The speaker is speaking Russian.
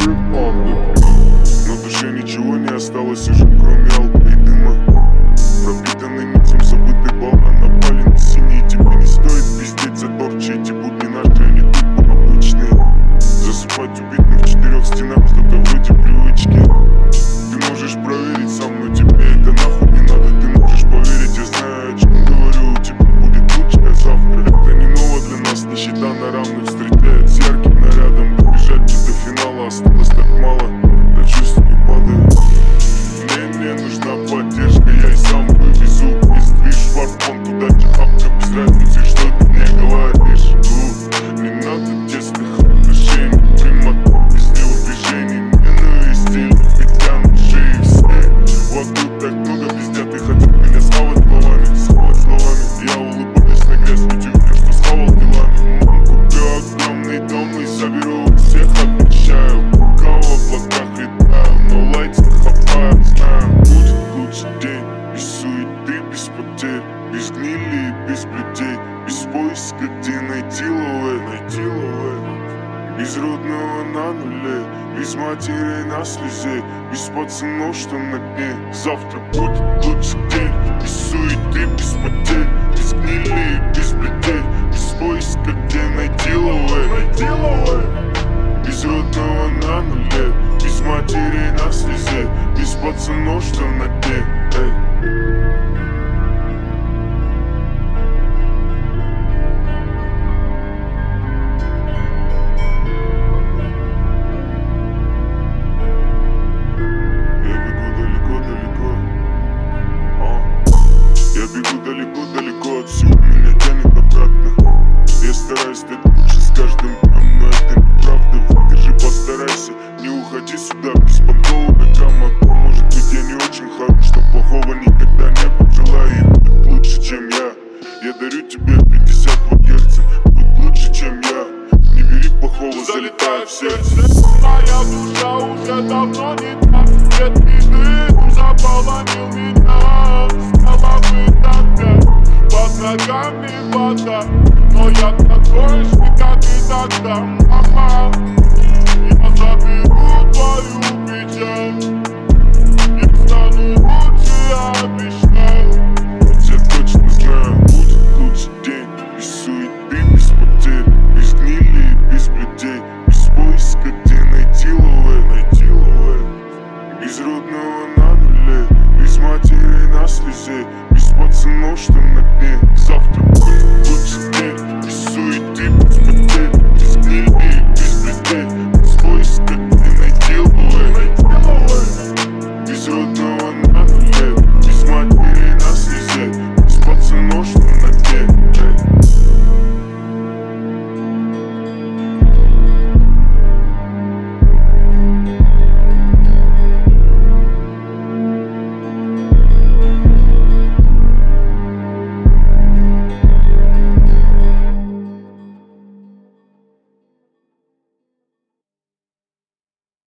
На душе ничего не осталось уже, кроме алка и дыма. Пропитанный нитем забытый балкон напали на синий. Тебе не стоит пиздеть за торчи, эти будни наши, они тупо обычные. Засыпать убитых в 4 стенах, что-то вроде привычки. Ты можешь проверить сам, но тебе это нахуй не надо. Ты можешь поверить, я знаю, о чем говорю. У тебя будет лучшее завтра. Это не ново для нас, нищета на равных встречает с ярким нарядом. Добежать до финала осталось так мало, на чувств не падаю. Мне нужна поддержка, я и сам вывезу. Если движ фарфон, туда чехапка, без разницы, что ты мне говоришь. Не надо тесных отношений, прямота без телодвижений. Ненависти, притянувшие все. Вокруг так много пиздят и хотят меня схавать словами. Я улыбаюсь на грязь, ведь уверен, что схавал делами. Куплю огромный дом и заберу всех, обещаю. Пока в облаках летаю, но лайтс хапаю. Знаю, будет лучший день, без суеты, без потерь, без гнили и без людей, без поиска, где найти ловы. Без родного на нуле, без матери на слезе, без пацанов, что на дне. Завтра будет лучший день, без суеты, без потерь, без гнили и без людей, без поиска, где найти ловы. Без родного на нуле, без матери на слезе, без пацанов, что на дне. Я бегу далеко отсюда, меня тянет обратно. Я стараюсь стать лучше с каждым днем, но это неправда. Выдержи, постарайся, не уходи сюда без понтового гамма. Может быть, я не очень хорош, но плохого никогда не пожелаю. И будет лучше, чем я. Я дарю тебе 52 герца. Будь лучше, чем я. Не бери плохого, залетай в сердце. Моя душа уже давно не та. Ветки дым заполонил меня. Под ногами вода, но я такой же, как и тогда. Мама, я заберу твою печаль и стану лучше, я обещаю. Я точно знаю, будет лучший день, без суеты, без потерь, без гнили и без людей, без поиска, где найти ловы. Без родного на нуле, без матери на слезе, без пацанов, что на дне.